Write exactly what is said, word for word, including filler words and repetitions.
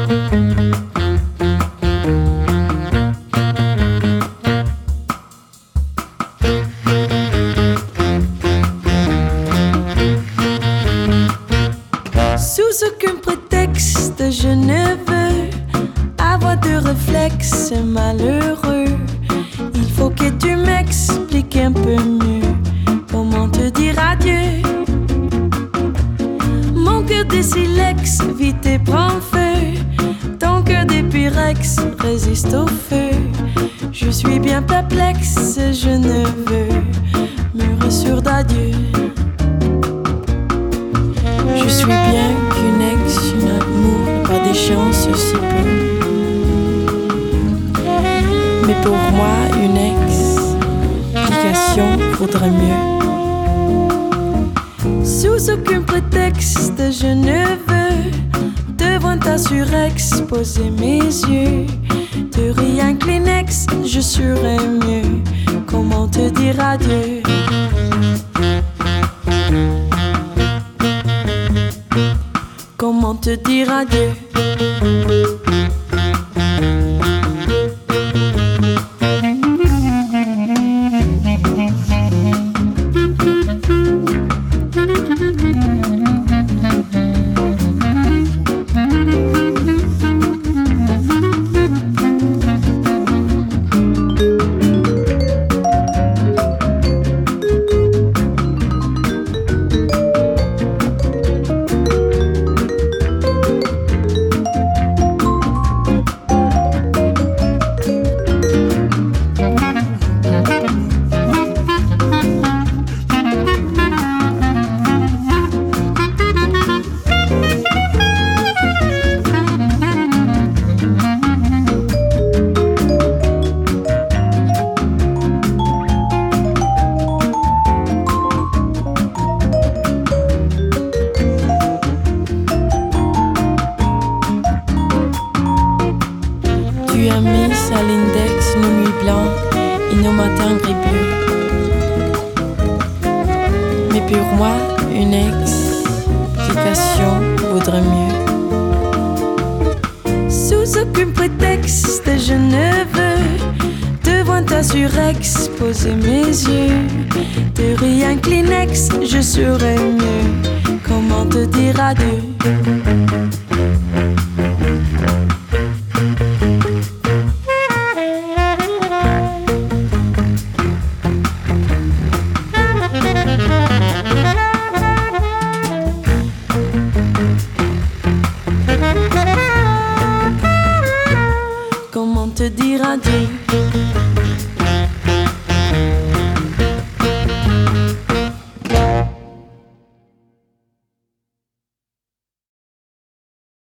Sous aucun prétexte, je ne veux avoir de réflexes malheureux. Il faut que tu m'expliques un peu mieux comment te dire adieu. Mon cœur de silex vite et prend feu. Ton cœur de pyrex résiste au feu. Je suis bien perplexe, je ne veux mûrir sur d'adieu. Je suis bien qu'une ex, une amour, pas des chances si peu. Mais pour moi, une explication vaudrait mieux. Sous aucun prétexte, je ne veux devant ta surex poser mes yeux. De rien Kleenex, je serais mieux. Comment te dire adieu? Comment te dire adieu? Tu as mis à l'index nos nuits blancs et nos matins gris-bleus. Mais pour moi, une explication vaudrait mieux. Sous aucun prétexte, je ne veux devant ta surex poser mes yeux. De rien Kleenex, je serais mieux. Comment te dire adieu? Comment te dire adieu?